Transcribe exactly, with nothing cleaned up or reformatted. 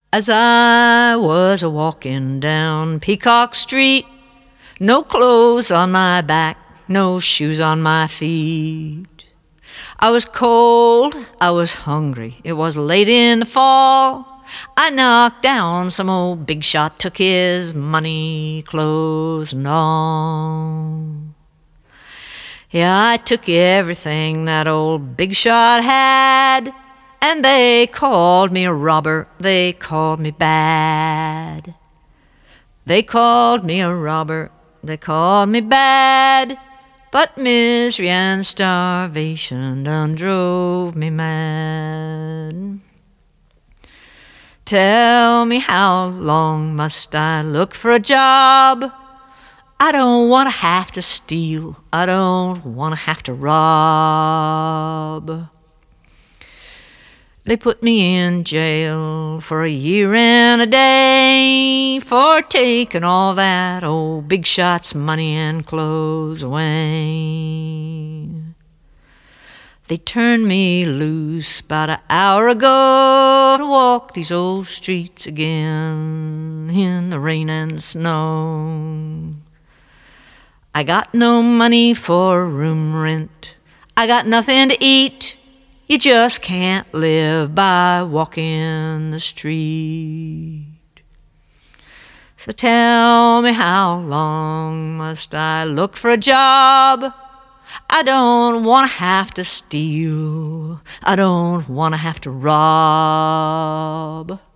As I was a walking down Peacock Street, no clothes on my back, no shoes on my feet. I was cold, I was hungry, it was late in the fall. I knocked down some old big shot, took his money, clothes, and all. Yeah, I took everything that old big shot had, and they called me a robber, they called me bad. They called me a robber, they called me bad, but misery and starvation done drove me mad. Tell me, how long must I look for a job? I don't want to have to steal, I don't want to have to rob. They put me in jail for a year and a day for taking all that old big shot's money and clothes away. They turned me loose about an hour ago to walk these old streets again in the rain and snow. I got no money for room rent, I got nothing to eat. You just can't live by walking the street. So tell me, how long must I look for a job? I don't want to have to steal, I don't want to have to rob.